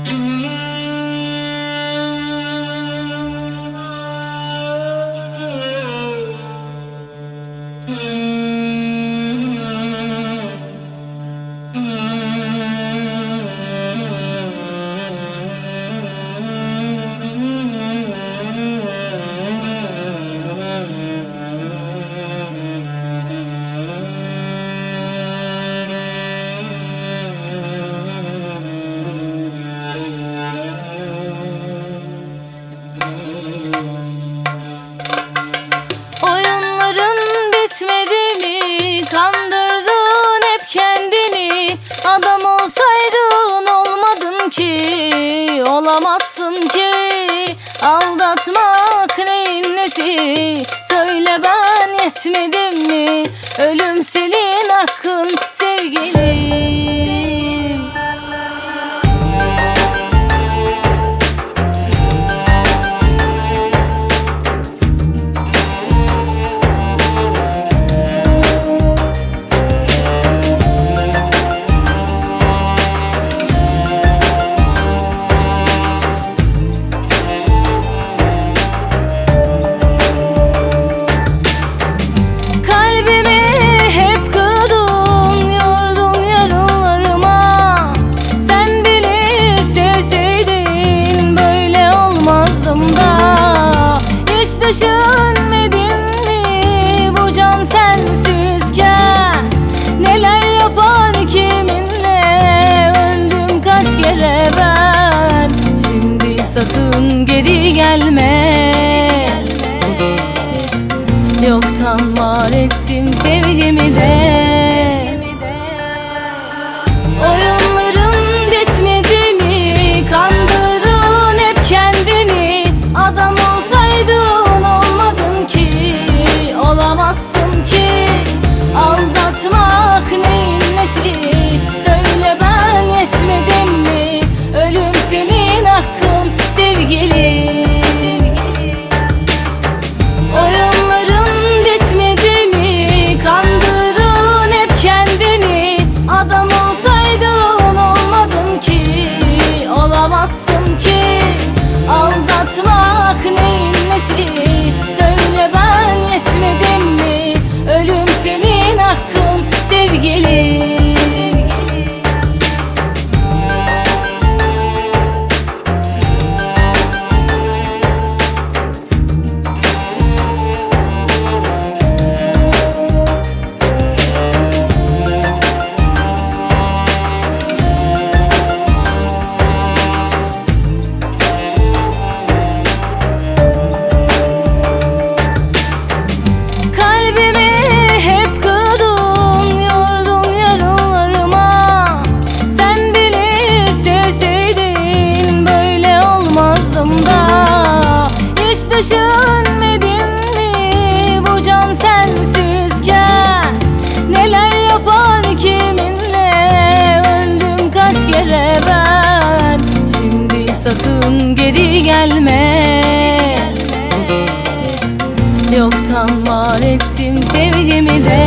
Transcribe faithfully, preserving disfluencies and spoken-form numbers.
Oyunların bitmedi mi? Kandırdın hep kendini. Adam olsaydın olmadın ki, olamazsın ki. Aldatmak neyin nesi? Söyle ben yetmedim mi? Ölüm senin hakkın sevgilim. Düşünmedin mi bu can sensizken? Neler yapar kiminle öldüm kaç kere ben. Şimdi sakın geri gelme. Yoktan var ettim sevgimi de. Oyunların bitmedi mi? Kandırdın hep kendini. Adam olsaydın olamazsın ki. Aldatmak neyin nesi? Söyle ben yetmedim mi? Ölüm senin hakkın sevgilim. Oyunların bitmedi mi? Kandırdın hep kendini. Adam olsaydın olmadın ki, olamazsın ki. Aldatmak neyin nesi? Söyle ben yetmedim mi? Ölüm senin hakkın sevgilim. Düşünmedin mi bu can sensizken? Neler yapar kiminle öldüm kaç kere ben. Şimdi sakın geri gelme. Yoktan var ettim sevgimi de.